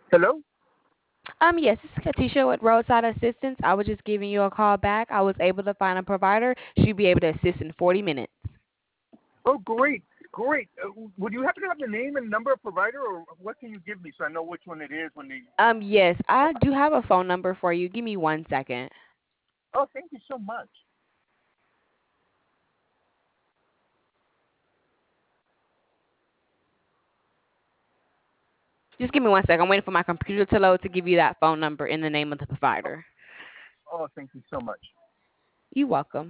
Hello? Yes, this is Katisha with Roadside Assistance. I was just giving you a call back. I was able to find a provider. She'd be able to assist in 40 minutes. Oh, great, great. Would you happen to have the name and number of provider, or what can you give me so I know which one it is when they? Yes, I do have a phone number for you. Give me 1 second. Oh, thank you so much. Just give me 1 second. I'm waiting for my computer to load to give you that phone number in the name of the provider. Oh, thank you so much. You're welcome.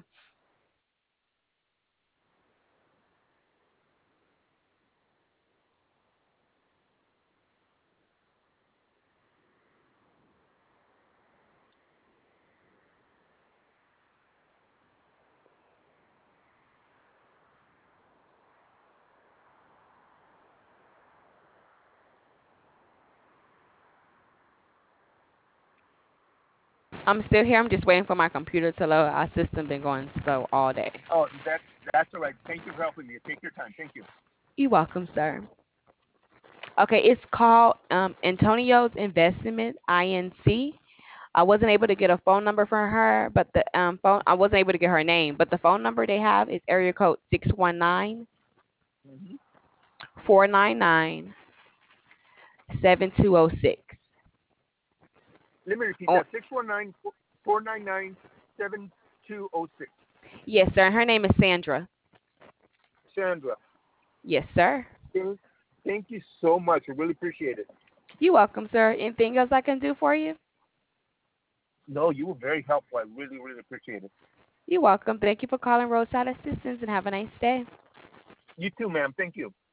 I'm still here. I'm just waiting for my computer to load. Our system been going slow all day. Oh, that's all right. Thank you for helping me. Take your time. Thank you. You're welcome, sir. Okay, it's called Antonio's Investment INC. I wasn't able to get a phone number for her, but the phone I wasn't able to get her name, but the phone number they have is area code Hmm. 619-499-7206. Let me repeat Oh, that: 619-499-7206. yes, sir. Her name is Sandra. Sandra, Yes, sir. thank, thank you so much. I really appreciate it. You're welcome, sir. Anything else I can do for you? No, you were very helpful. I really, really appreciate it. You're welcome. Thank you for calling Roadside Assistance and have a nice day. You too, ma'am. Thank you.